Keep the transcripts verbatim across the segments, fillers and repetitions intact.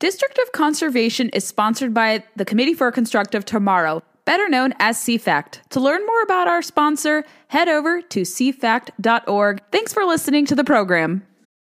District of Conservation is sponsored by the Committee for a Constructive Tomorrow, better known as C FACT. To learn more about our sponsor, head over to c fact dot org. Thanks for listening to the program.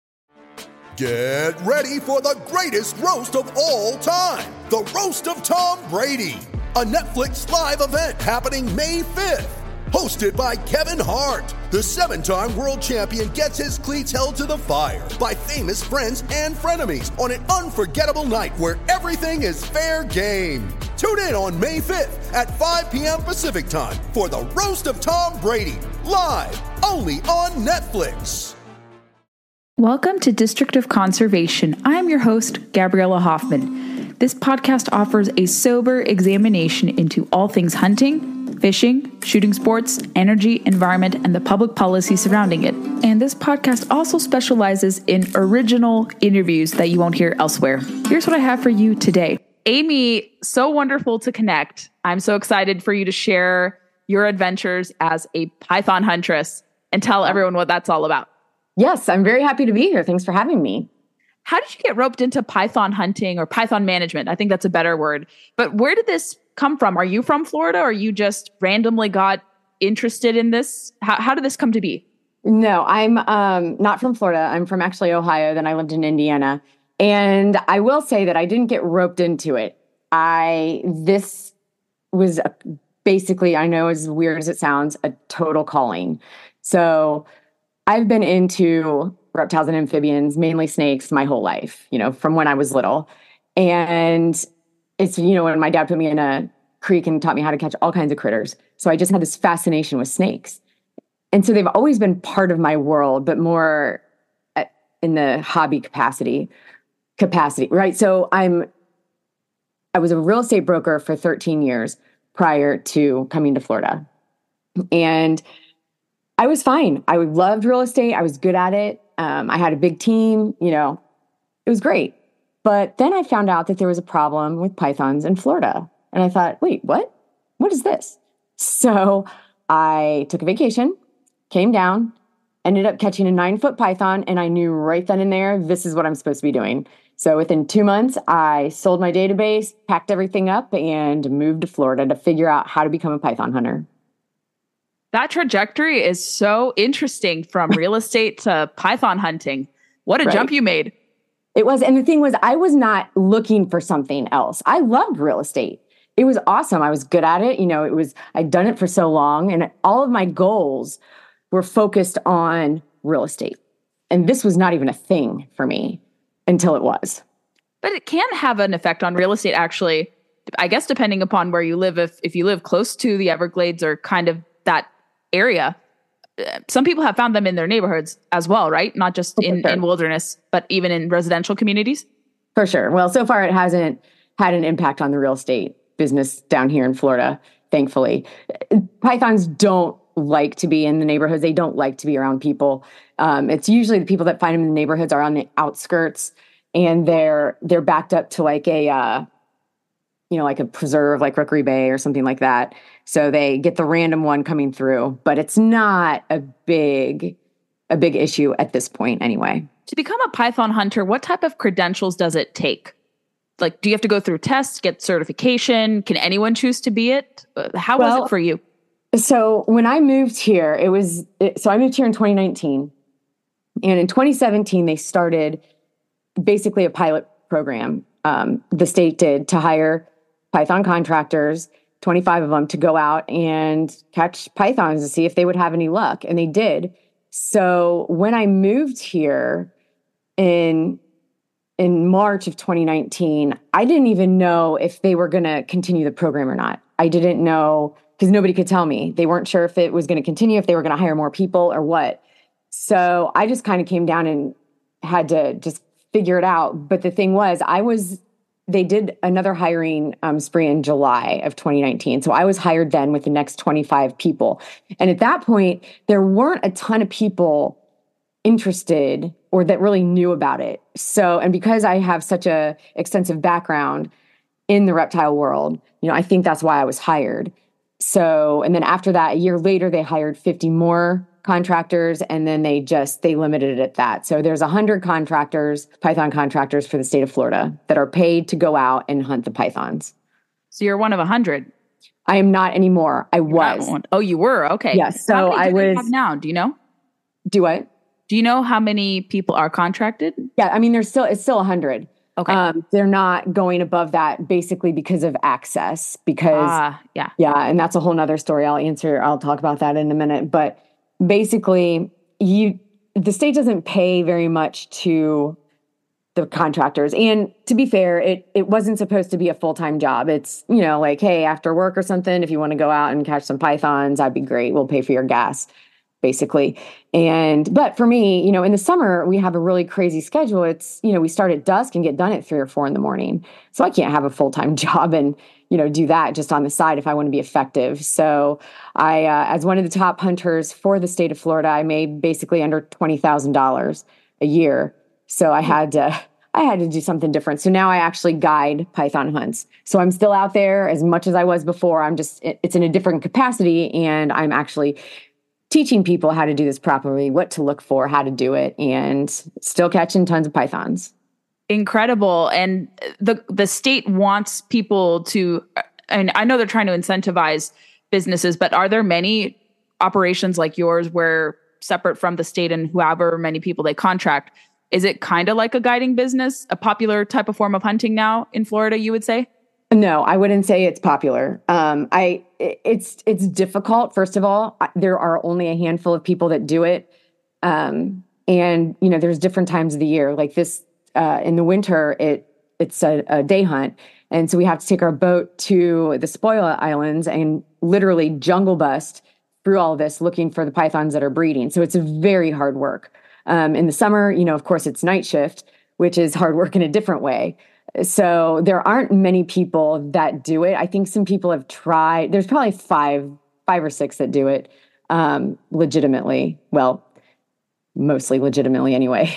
Get ready for the greatest roast of all time, the Roast of Tom Brady, a Netflix live event happening May fifth. Hosted by Kevin Hart, the seven-time world champion gets his cleats held to the fire by famous friends and frenemies on an unforgettable night where everything is fair game. Tune in on May fifth at five p.m. Pacific time for the Roast of Tom Brady, live only on Netflix. Welcome to District of Conservation. I'm your host, Gabriella Hoffman. This podcast offers a sober examination into all things hunting, fishing, shooting sports, energy, environment, and the public policy surrounding it. And this podcast also specializes in original interviews that you won't hear elsewhere. Here's what I have for you today. Amy, so wonderful to connect. I'm so excited for you to share your adventures as a python huntress and tell everyone what that's all about. Yes, I'm very happy to be here. Thanks for having me. How did you get roped into python hunting or python management? I think that's a better word. But where did this come from? Are you from Florida or you just randomly got interested in this? How, how did this come to be? No, I'm um, not from Florida. I'm from actually Ohio. Then I lived in Indiana. And I will say that I didn't get roped into it. I, this was a, basically, I know as weird as it sounds, a total calling. So I've been into reptiles and amphibians, mainly snakes, my whole life, you know, from when I was little. And it's, you know, when my dad put me in a creek and taught me how to catch all kinds of critters. So I just had this fascination with snakes. And so they've always been part of my world, but more at, in the hobby capacity, capacity, right? So I'm, I was a real estate broker for thirteen years prior to coming to Florida. And I was fine. I loved real estate. I was good at it. Um, I had a big team, you know, it was great. But then I found out that there was a problem with pythons in Florida. And I thought, wait, what? What is this? So I took a vacation, came down, ended up catching a nine foot python. And I knew right then and there, this is what I'm supposed to be doing. So within two months, I sold my database, packed everything up, and moved to Florida to figure out how to become a python hunter. That trajectory is so interesting, from real estate to python hunting. What a right. jump you made. It was. And the thing was, I was not looking for something else. I loved real estate. It was awesome. I was good at it. You know, it was, I'd done it for so long, and all of my goals were focused on real estate. And this was not even a thing for me until it was. But it can have an effect on real estate, actually, I guess, depending upon where you live. If, if you live close to the Everglades or kind of that area, some people have found them in their neighborhoods as well, right? Not just in, sure. in wilderness, but even in residential communities. For sure. Well, so far it hasn't had an impact on the real estate business down here in Florida, thankfully. Pythons don't like to be in the neighborhoods. They don't like to be around people. Um, it's usually the people that find them in the neighborhoods are on the outskirts, and they're they're backed up to like a uh, you know, like a preserve, like Rookery Bay or something like that. So they get the random one coming through, but it's not a big, a big issue at this point anyway. To become a python hunter, what type of credentials does it take? Like, do you have to go through tests, get certification? Can anyone choose to be it? How well, was it for you? So when I moved here, it was, it, so I moved here in twenty nineteen. And in twenty seventeen, they started basically a pilot program. Um, the state did to hire python contractors, twenty-five of them, to go out and catch pythons to see if they would have any luck. And they did. So when I moved here in, in March of twenty nineteen, I didn't even know if they were going to continue the program or not. I didn't know, because nobody could tell me. They weren't sure if it was going to continue, if they were going to hire more people or what. So I just kind of came down and had to just figure it out. But the thing was, I was They did another hiring um, spree in July of twenty nineteen. So I was hired then with the next twenty-five people. And at that point, there weren't a ton of people interested or that really knew about it. So, and because I have such a extensive background in the reptile world, you know, I think that's why I was hired. So, and then after that, a year later, they hired fifty more contractors, and then they just, they limited it at that. So there's one hundred contractors, python contractors for the state of Florida that are paid to go out and hunt the pythons. So you're one of a hundred. I am not anymore. I was. Oh, you were? Okay. Yes. So how many I do they was. have now? Do you know? Do what? Do you know how many people are contracted? Yeah. I mean, there's still, it's still one hundred. Okay. Um, they're not going above that basically because of access, because Ah, yeah. yeah. And that's a whole nother story. I'll answer, I'll talk about that in a minute, but basically you, the state doesn't pay very much to the contractors. And to be fair, it, it wasn't supposed to be a full-time job. It's, you know, like, hey, after work or something, if you want to go out and catch some pythons, that'd be great. We'll pay for your gas, basically. And, but for me, you know, in the summer, we have a really crazy schedule. It's, you know, we start at dusk and get done at three or four in the morning. So I can't have a full-time job and, you know, do that just on the side if I want to be effective. So I, uh, as one of the top hunters for the state of Florida, I made basically under twenty thousand dollars a year. So I had to, I had to do something different. So now I actually guide python hunts. So I'm still out there as much as I was before. I'm just, it's in a different capacity, and I'm actually teaching people how to do this properly, what to look for, how to do it, and still catching tons of pythons. Incredible. And the the state wants people to, and I know they're trying to incentivize businesses, but are there many operations like yours where, separate from the state and however many people they contract, is it kind of like a guiding business, a popular type of form of hunting now in Florida, you would say? No, I wouldn't say it's popular. Um, I it's it's difficult. First of all, there are only a handful of people that do it, um, and you know, there's different times of the year. Like this, uh, in the winter, it it's a, a day hunt, and so we have to take our boat to the Spoil Islands and literally jungle bust through all of this looking for the pythons that are breeding. So it's a very hard work. Um, in the summer, you know, of course, it's night shift, which is hard work in a different way. So there aren't many people that do it. I think some people have tried. There's probably five, five or six that do it um, legitimately. Well, mostly legitimately anyway.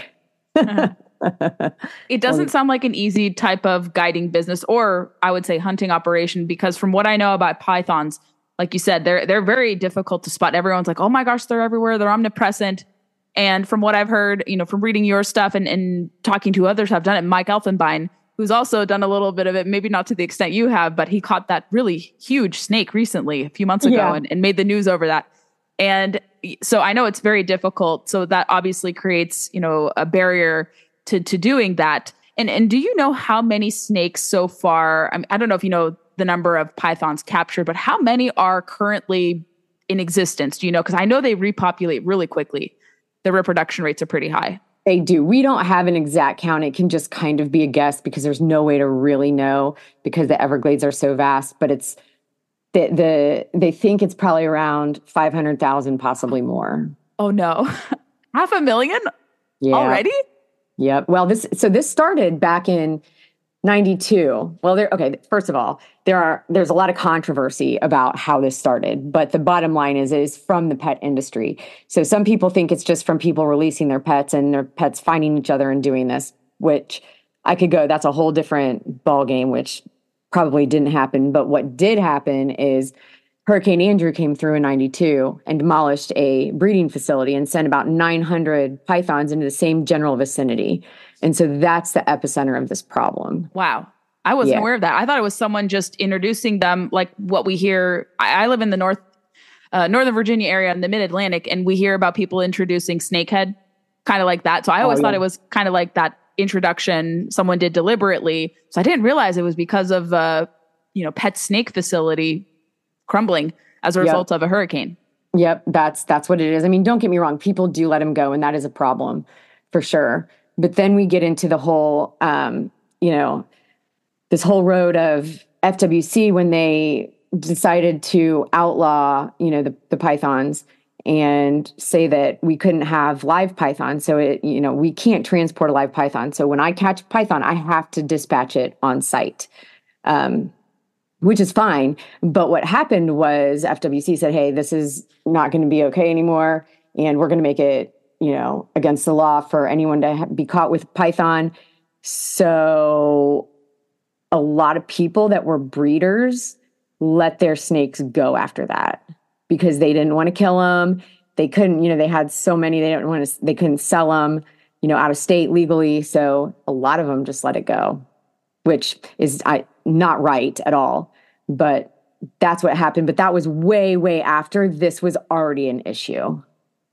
It doesn't sound like an easy type of guiding business, or I would say hunting operation, because from what I know about pythons, like you said, they're they're very difficult to spot. Everyone's like, oh my gosh, they're everywhere. They're omnipresent. And from what I've heard, you know, from reading your stuff and, and talking to others who have done it, Mike Elfenbein, who's also done a little bit of it, maybe not to the extent you have, but he caught that really huge snake recently, a few months ago, Yeah. and, and made the news over that. And so I know it's very difficult. So that obviously creates, you know, a barrier to, to doing that. And, and do you know how many snakes so far, I mean, I don't know if you know the number of pythons captured, but how many are currently in existence? Do you know? Because I know they repopulate really quickly. The reproduction rates are pretty high. They do. We don't have an exact count. It can just kind of be a guess because there's no way to really know because the Everglades are so vast. But it's the, the they think it's probably around five hundred thousand, possibly more. Oh no, half a million Yeah. already? Yep. Well, this so this started back in ninety-two. Well, there. Okay. First of all, there are there's a lot of controversy about how this started, but the bottom line is it is from the pet industry. So some people think it's just from people releasing their pets and their pets finding each other and doing this, which I could go. That's a whole different ball game, which probably didn't happen. But what did happen is Hurricane Andrew came through in ninety-two and demolished a breeding facility and sent about nine hundred pythons into the same general vicinity. And so that's the epicenter of this problem. Wow. I wasn't Yeah. aware of that. I thought it was someone just introducing them, like what we hear. I, I live in the North, uh, Northern Virginia area in the mid-Atlantic, and we hear about people introducing snakehead, kind of like that. So I always Oh, thought yeah. it was kind of like that introduction someone did deliberately. So I didn't realize it was because of, uh, you know, pet snake facility crumbling as a Yep. result of a hurricane. Yep, that's that's what it is. I mean, don't get me wrong, people do let them go, and that is a problem for sure. But then we get into the whole, um, you know, this whole road of F W C when they decided to outlaw, you know, the, the pythons and say that we couldn't have live pythons. So it, you know, we can't transport a live python. So when I catch a python, I have to dispatch it on site. Um, which is fine. But what happened was F W C said, hey, this is not going to be okay anymore. And we're going to make it, you know, against the law for anyone to ha- be caught with python. So a lot of people that were breeders let their snakes go after that because they didn't want to kill them. They couldn't, you know, they had so many, they don't want to, they couldn't sell them, you know, out of state legally. So a lot of them just let it go, which is I, not right at all. But that's what happened. But that was way, way after this was already an issue.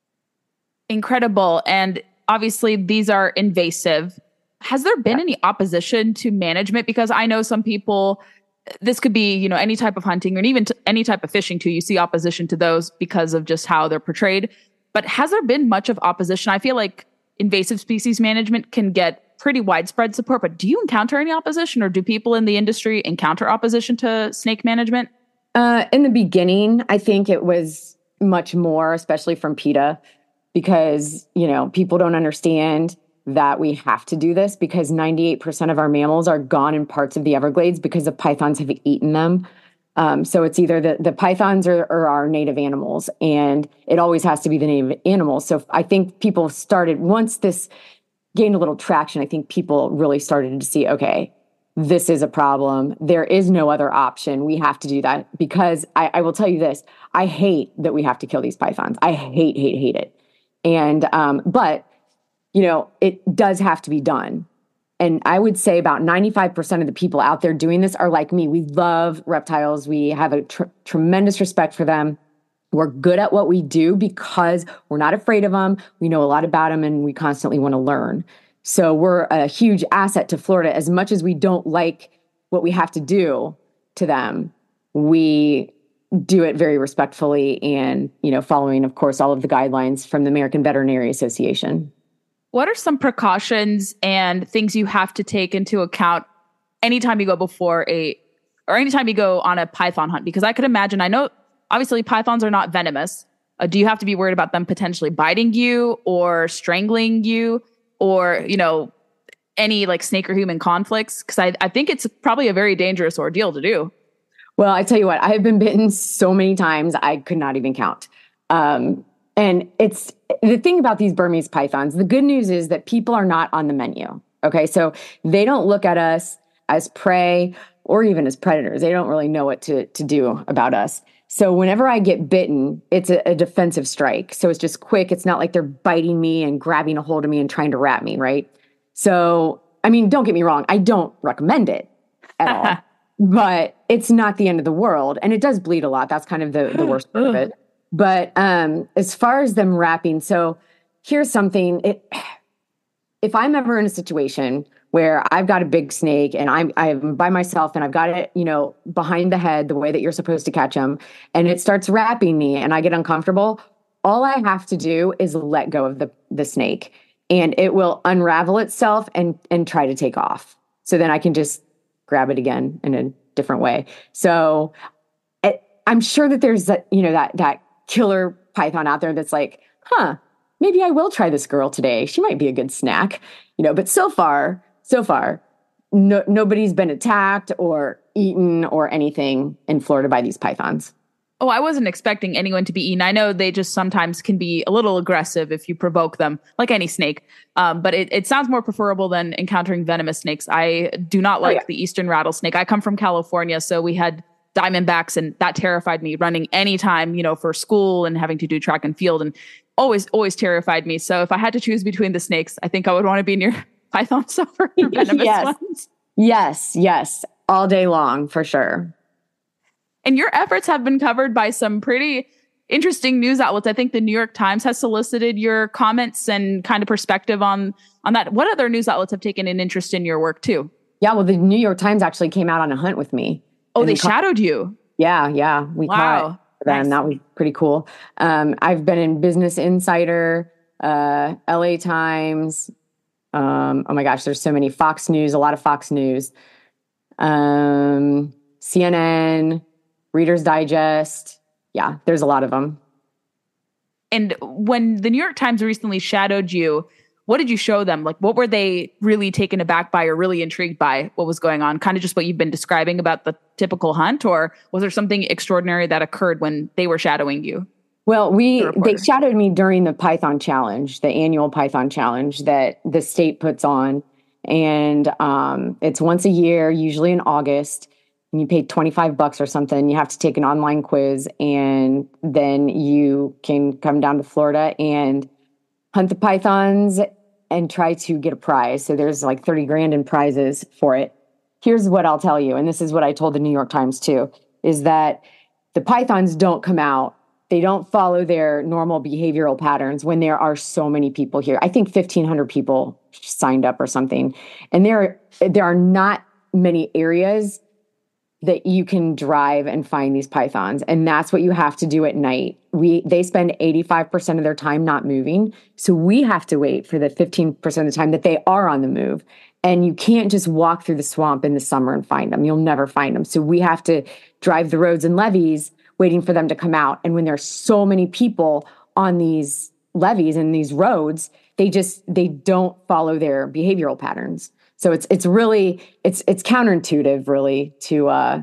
Incredible. And obviously these are invasive. Has there been yeah. any opposition to management? Because I know some people, this could be, you know, any type of hunting or even t- any type of fishing too. You see opposition to those because of just how they're portrayed. But has there been much of opposition? I feel like invasive species management can get pretty widespread support, but do you encounter any opposition, or do people in the industry encounter opposition to snake management? Uh, in the beginning, I think it was much more, especially from PETA, because, you know, people don't understand that we have to do this because ninety-eight percent of our mammals are gone in parts of the Everglades because the pythons have eaten them. Um, so it's either the, the pythons or, or our native animals, and it always has to be the native animals. So I think people started, once this gained a little traction, I think people really started to see, okay, this is a problem. There is no other option. We have to do that because I, I will tell you this, I hate that we have to kill these pythons. I hate, hate, hate it. And, um, but, you know, it does have to be done. And I would say about ninety-five percent of the people out there doing this are like me. We love reptiles. We have a tr- tremendous respect for them. We're good at what we do because we're not afraid of them. We know a lot about them and we constantly want to learn. So we're a huge asset to Florida. As much as we don't like what we have to do to them, we do it very respectfully and, you know, following, of course, all of the guidelines from the American Veterinary Association. What are some precautions and things you have to take into account anytime you go before a, or anytime you go on a python hunt? Because I could imagine, I know obviously pythons are not venomous. Uh, do you have to be worried about them potentially biting you or strangling you, or, you know, any like snake or human conflicts? Because I, I think it's probably a very dangerous ordeal to do. Well, I tell you what, I have been bitten so many times, I could not even count. Um, and it's the thing about these Burmese pythons, the good news is that people are not on the menu. Okay. So they don't look at us as prey or even as predators. They don't really know what to, to do about us. So whenever I get bitten, it's a, a defensive strike. So it's just quick. It's not like they're biting me and grabbing a hold of me and trying to wrap me. Right. So, I mean, don't get me wrong. I don't recommend it at all, but it's not the end of the world. And it does bleed a lot. That's kind of the, the worst part of it. But um, as far as them wrapping, so here's something. It, if I'm ever in a situation where I've got a big snake and I'm I'm by myself and I've got it, you know, behind the head, the way that you're supposed to catch them, and it starts wrapping me and I get uncomfortable, all I have to do is let go of the, the snake and it will unravel itself and and try to take off. So then I can just grab it again in a different way. So it, I'm sure that there's that, you know, that that killer python out there that's like, huh, maybe I will try this girl today. She might be a good snack, you know, but so far, so far, no, nobody's been attacked or eaten or anything in Florida by these pythons. Oh, I wasn't expecting anyone to be eaten. I know they just sometimes can be a little aggressive if you provoke them, like any snake. Um, but it, it sounds more preferable than encountering venomous snakes. I do not like oh, yeah. the eastern rattlesnake. I come from California, so we had Diamondbacks, and that terrified me running anytime, you know, for school and having to do track and field, and always, always terrified me. So if I had to choose between the snakes, I think I would want to be near pythons over venomous yes. ones. Yes, yes, all day long for sure. And your efforts have been covered by some pretty interesting news outlets. I think the New York Times has solicited your comments and kind of perspective on, on that. What other news outlets have taken an interest in your work too? Yeah, well, the New York Times actually came out on a hunt with me. Oh, they ca- shadowed you? Yeah, yeah. We wow. caught them. Nice. That was pretty cool. Um, I've been in Business Insider, uh, L A Times. Um, oh my gosh, there's so many. Fox News, a lot of Fox News. Um, C N N, Reader's Digest. Yeah, there's a lot of them. And when the New York Times recently shadowed you, what did you show them? Like, what were they really taken aback by or really intrigued by what was going on? Kind of just what you've been describing about the typical hunt, or was there something extraordinary that occurred when they were shadowing you? Well, we the they shadowed me during the Python Challenge, the annual Python Challenge that the state puts on. And um, it's once a year, usually in August. and you pay twenty-five bucks or something. You have to take an online quiz, and then you can come down to Florida and hunt the pythons and try to get a prize. So there's like thirty grand in prizes for it. Here's what I'll tell you, and this is what I told the New York Times too, is that the pythons don't come out. They don't follow their normal behavioral patterns when there are so many people here. I think fifteen hundred people signed up or something. And there, there are not many areas that you can drive and find these pythons. And that's what you have to do at night. We They spend eighty-five percent of their time not moving. So we have to wait for the fifteen percent of the time that they are on the move. And you can't just walk through the swamp in the summer and find them. You'll never find them. So we have to drive the roads and levees waiting for them to come out. And when there's so many people on these levees and these roads, they just, they don't follow their behavioral patterns. So it's, it's really, it's, it's counterintuitive really to, uh,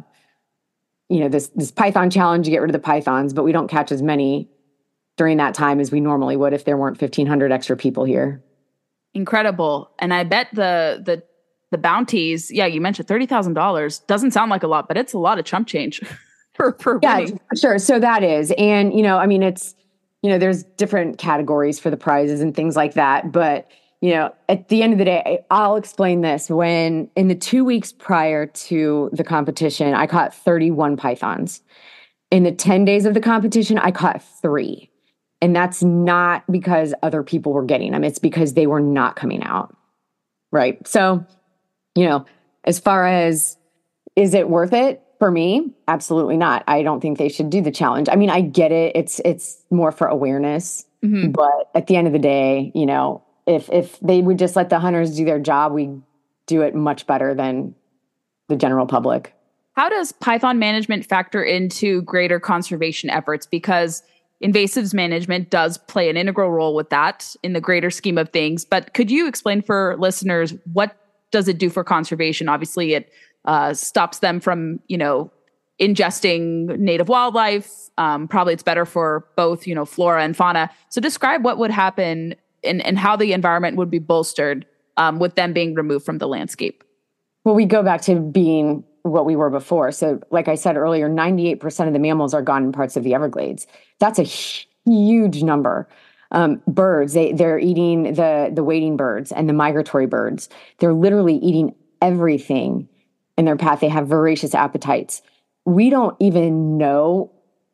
you know, this, this python challenge, you get rid of the pythons, but we don't catch as many during that time as we normally would if there weren't fifteen hundred extra people here. Incredible. And I bet the, the, the bounties, yeah, you mentioned thirty thousand dollars doesn't sound like a lot, but it's a lot of chump change. For, for yeah, winning. Sure. So that is, and, you know, I mean, it's, you know, there's different categories for the prizes and things like that. But, you know, at the end of the day, I'll explain this. When in the two weeks prior to the competition, I caught thirty-one pythons. In the ten days of the competition, I caught three. And that's not because other people were getting them. It's because they were not coming out. Right. So, you know, as far as, is it worth it? For me, absolutely not. I don't think they should do the challenge. I mean, I get it. It's it's more for awareness. Mm-hmm. But at the end of the day, you know, if if they would just let the hunters do their job, we'd do it much better than the general public. How does python management factor into greater conservation efforts? Because invasives management does play an integral role with that in the greater scheme of things. But could you explain for listeners, what does it do for conservation? Obviously, it Uh, stops them from, you know, ingesting native wildlife. Um, probably it's better for both, you know, flora and fauna. So describe what would happen and, and how the environment would be bolstered um, with them being removed from the landscape. Well, we go back to being what we were before. So like I said earlier, ninety-eight percent of the mammals are gone in parts of the Everglades. That's a huge number. Um, birds, they, they're eating the, the wading birds and the migratory birds. They're literally eating everything in their path. They have voracious appetites. We don't even know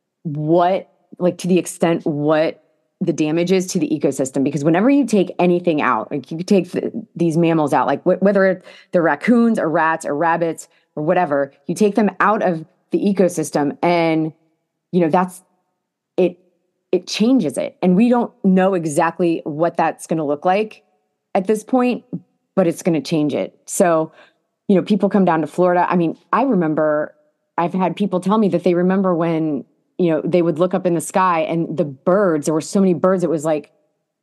what, like to the extent what the damage is to the ecosystem, because whenever you take anything out, like you take the, these mammals out, like wh- whether they're raccoons or rats or rabbits or whatever, you take them out of the ecosystem and, you know, that's, it, it changes it. And we don't know exactly what that's going to look like at this point, but it's going to change it. So, you know, people come down to Florida. I mean, I remember, I've had people tell me that they remember when, you know, they would look up in the sky and the birds, there were so many birds, it was like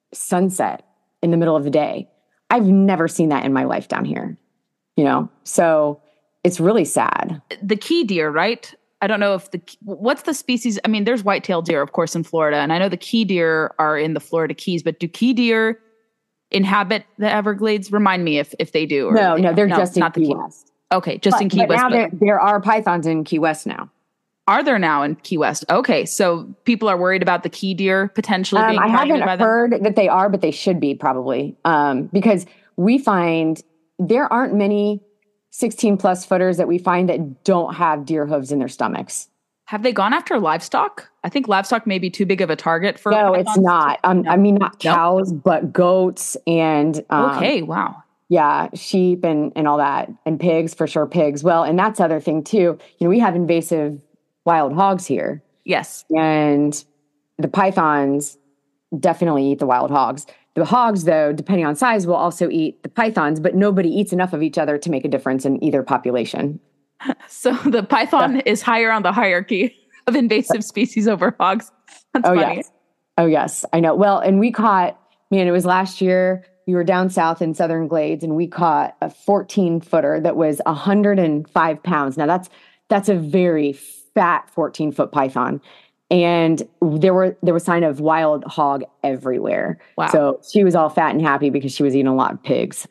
sunset in the middle of the day. I've never seen that in my life down here, you know? So it's really sad. The key deer, right? I don't know if the, what's the species? I mean, there's white-tailed deer, of course, in Florida. And I know the key deer are in the Florida Keys, but do key deer inhabit the Everglades? Remind me if if they do. Or no, they no, they're no, just in not Key the Key West. Okay, just but, in Key but West. Now but there, there are pythons in Key West now. Are there now in Key West? Okay, so people are worried about the key deer potentially being um, I haven't by heard them? that they are, but they should be probably, um, because we find there aren't many sixteen plus footers that we find that don't have deer hooves in their stomachs. Have they gone after livestock? I think livestock may be too big of a target for. No, it's not. Um, no. I mean, not cows, no. but goats and um, okay, wow, yeah, sheep and and all that, and pigs for sure. Pigs. Well, and that's the other thing too. You know, we have invasive wild hogs here. Yes, and the pythons definitely eat the wild hogs. The hogs, though, depending on size, will also eat the pythons, but nobody eats enough of each other to make a difference in either population. So the python yeah. is higher on the hierarchy of invasive species over hogs. That's oh, funny. Yes. Oh, yes. I know. Well, and we caught, man, it was last year. We were down south in Southern Glades, and we caught a fourteen footer that was one hundred five pounds. Now, that's that's a very fat fourteen foot python. And there were there was sign of wild hog everywhere. Wow. So she was all fat and happy because she was eating a lot of pigs.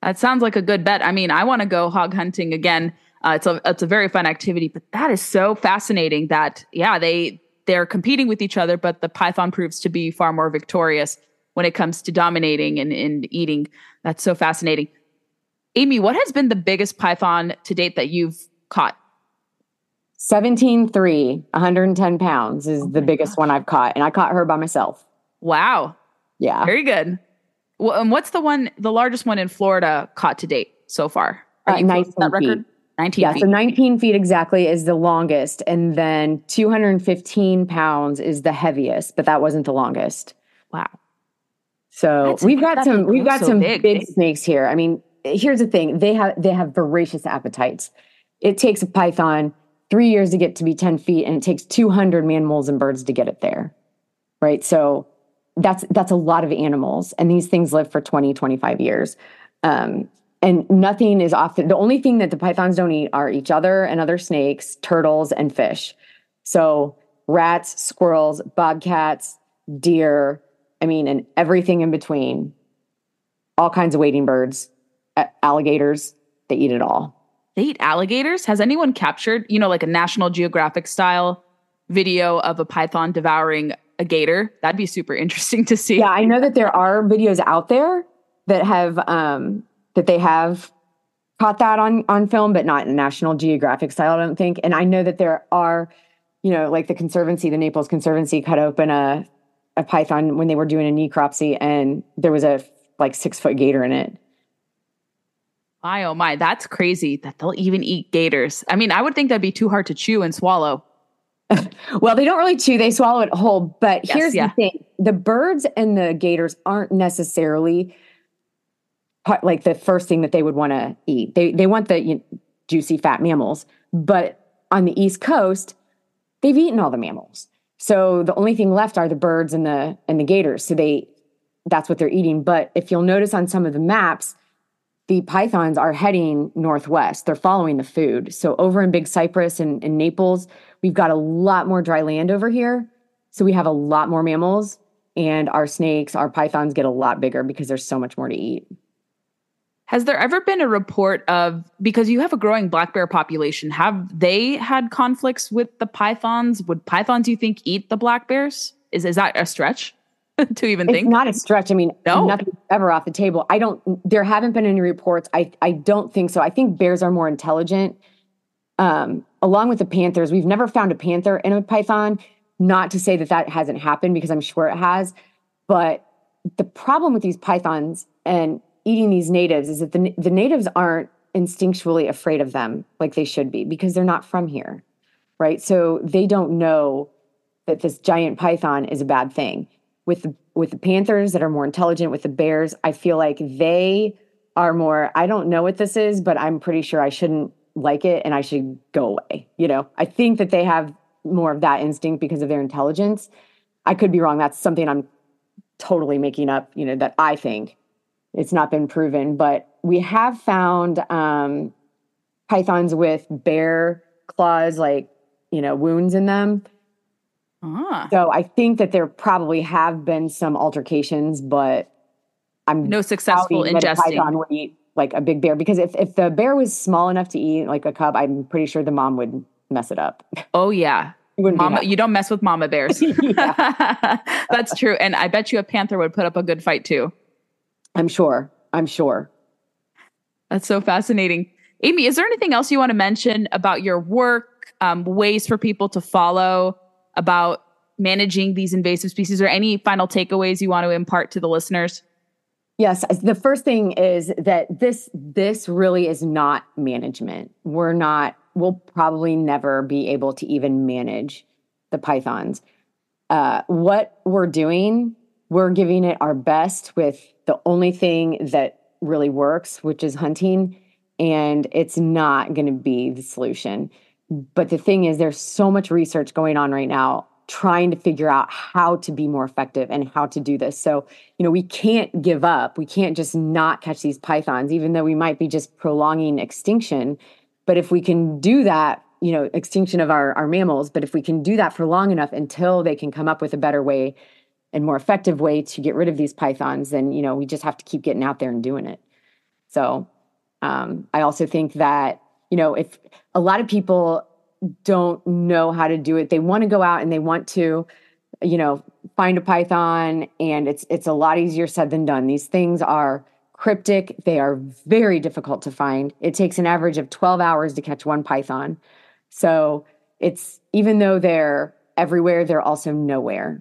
That sounds like a good bet. I mean, I want to go hog hunting again. Uh, it's a it's a very fun activity, but that is so fascinating that, yeah, they they're competing with each other, but the python proves to be far more victorious when it comes to dominating and, and eating. That's so fascinating. Amy, what has been the biggest python to date that you've caught? seventeen three, one hundred ten pounds is oh the biggest gosh. one I've caught. And I caught her by myself. Wow. Yeah. Very good. Well, and what's the one, the largest one in Florida caught to date so far? Are uh, you nineteen that record? Feet. nineteen yeah, feet. So nineteen feet exactly is the longest. And then two hundred fifteen pounds is the heaviest, but that wasn't the longest. Wow. So that's we've got some, we've got so some big. big snakes here. I mean, here's the thing. They have, they have voracious appetites. It takes a python three years to get to be ten feet, and it takes two hundred mammals and birds to get it there. Right. So that's, that's a lot of animals. And these things live for twenty, twenty-five years. Um, and nothing is off. The, the only thing that the pythons don't eat are each other and other snakes, turtles, and fish. So rats, squirrels, bobcats, deer, I mean, and everything in between, all kinds of wading birds, alligators, they eat it all. They eat alligators? Has anyone captured, you know, like a National Geographic style video of a python devouring a gator? That'd be super interesting to see. Yeah, I know that there are videos out there that have, um, that they have caught that on, on film, but not in National Geographic style, I don't think. And I know that there are, you know, like the Conservancy, the Naples Conservancy cut open a, a python when they were doing a necropsy, and there was a like six foot gator in it. My, oh my, that's crazy that they'll even eat gators. I mean, I would think that'd be too hard to chew and swallow. Well, they don't really chew, they swallow it whole. But yes, here's yeah. the thing. The birds and the gators aren't necessarily like the first thing that they would want to eat. They they want the you know, juicy fat mammals. But on the East Coast, they've eaten all the mammals. So the only thing left are the birds and the and the gators. So they that's what they're eating. But if you'll notice on some of the maps, the pythons are heading northwest. They're following the food. So over in Big Cypress and, and Naples, we've got a lot more dry land over here. So we have a lot more mammals, and our snakes, our pythons get a lot bigger because there's so much more to eat. Has there ever been a report of, because you have a growing black bear population, have they had conflicts with the pythons? Would pythons, you think, eat the black bears? Is, is that a stretch to even it's think? It's not a stretch. I mean, no. Nothing's ever off the table. I don't, there haven't been any reports. I, I don't think so. I think bears are more intelligent. Um, along with the panthers, we've never found a panther in a python. Not to say that that hasn't happened, because I'm sure it has. But the problem with these pythons and eating these natives is that the, the natives aren't instinctually afraid of them like they should be, because they're not from here, right? So they don't know that this giant python is a bad thing. With the, with the panthers that are more intelligent, with the bears, I feel like they are more, I don't know what this is, but I'm pretty sure I shouldn't like it and I should go away. You know, I think that they have more of that instinct because of their intelligence. I could be wrong. That's something I'm totally making up, you know, that I think. It's not been proven, but we have found um, pythons with bear claws, like, you know, wounds in them. Ah. So I think that there probably have been some altercations, but I'm no successful ingesting. That a python would eat like a big bear, because if, if the bear was small enough to eat like a cub, I'm pretty sure the mom would mess it up. Oh yeah. Mama, you don't mess with mama bears. That's true. And I bet you a panther would put up a good fight too. I'm sure. I'm sure. That's so fascinating. Amy, is there anything else you want to mention about your work, um, ways for people to follow, about managing these invasive species, or any final takeaways you want to impart to the listeners? Yes. The first thing is that this, this really is not management. We're not, we'll probably never be able to even manage the pythons. Uh, what we're doing, we're giving it our best with the only thing that really works, which is hunting. And it's not going to be the solution. But the thing is, there's so much research going on right now trying to figure out how to be more effective and how to do this. So, you know, we can't give up. We can't just not catch these pythons, even though we might be just prolonging extinction. But if we can do that, you know, extinction of our, our mammals, but if we can do that for long enough until they can come up with a better way and more effective way to get rid of these pythons, then, you know, we just have to keep getting out there and doing it. So um, I also think that, you know, if a lot of people don't know how to do it, they want to go out and they want to, you know, find a python, and it's it's a lot easier said than done. These things are cryptic. They are very difficult to find. It takes an average of twelve hours to catch one python. So it's, even though they're everywhere, they're also nowhere.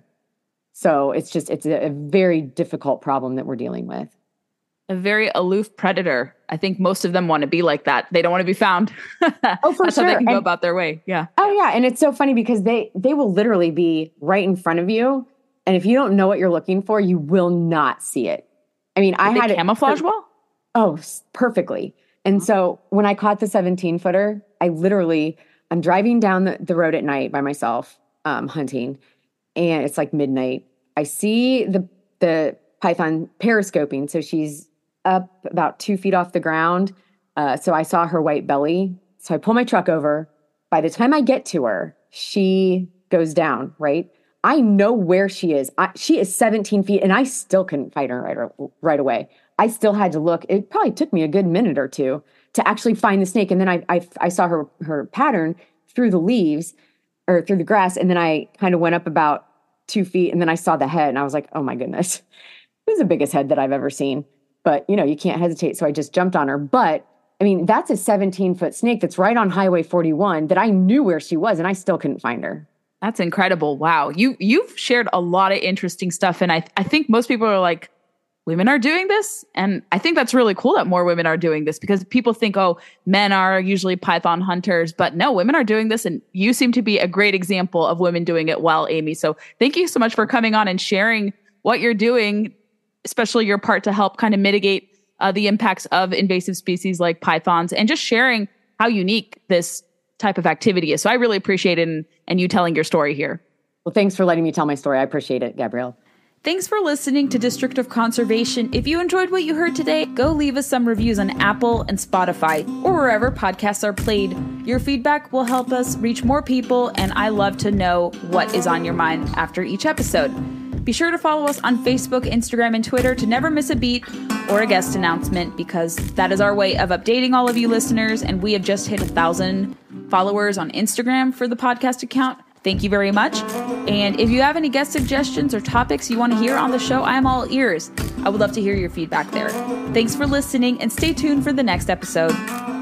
So it's just, it's a, a very difficult problem that we're dealing with. A very aloof predator. I think most of them want to be like that. They don't want to be found. Oh, for That's sure. how they can and, go about their way. Yeah. Oh, yeah. And it's so funny because they they will literally be right in front of you. And if you don't know what you're looking for, you will not see it. I mean, Did I they had camouflage it, well? Oh, perfectly. And so when I caught the seventeen footer, I literally, I'm driving down the, the road at night by myself, um, hunting, and it's like midnight. I see the the python periscoping. So she's up about two feet off the ground. Uh, so I saw her white belly. So I pull my truck over. By the time I get to her, she goes down, right? I know where she is. I, she is seventeen feet, and I still couldn't find her right, right away. I still had to look. It probably took me a good minute or two to actually find the snake. And then I I, I saw her her pattern through the leaves or through the grass. And then I kind of went up about two feet, and then I saw the head, and I was like, oh my goodness, it was the biggest head that I've ever seen. But, you know, you can't hesitate. So I just jumped on her. But I mean, that's a seventeen foot snake that's right on Highway forty-one that I knew where she was, and I still couldn't find her. That's incredible. Wow. You, you've shared a lot of interesting stuff. And I, I think most people are like, women are doing this. And I think that's really cool that more women are doing this, because people think, oh, men are usually python hunters, but no, women are doing this. And you seem to be a great example of women doing it well, Amy. So thank you so much for coming on and sharing what you're doing, especially your part to help kind of mitigate uh, the impacts of invasive species like pythons, and just sharing how unique this type of activity is. So I really appreciate it, and, and you telling your story here. Well, thanks for letting me tell my story. I appreciate it, Gabrielle. Thanks for listening to District of Conservation. If you enjoyed what you heard today, go leave us some reviews on Apple and Spotify, or wherever podcasts are played. Your feedback will help us reach more people, and I love to know what is on your mind after each episode. Be sure to follow us on Facebook, Instagram, and Twitter to never miss a beat or a guest announcement, because that is our way of updating all of you listeners, and we have just hit a thousand followers on Instagram for the podcast account. Thank you very much. And if you have any guest suggestions or topics you want to hear on the show, I am all ears. I would love to hear your feedback there. Thanks for listening, and stay tuned for the next episode.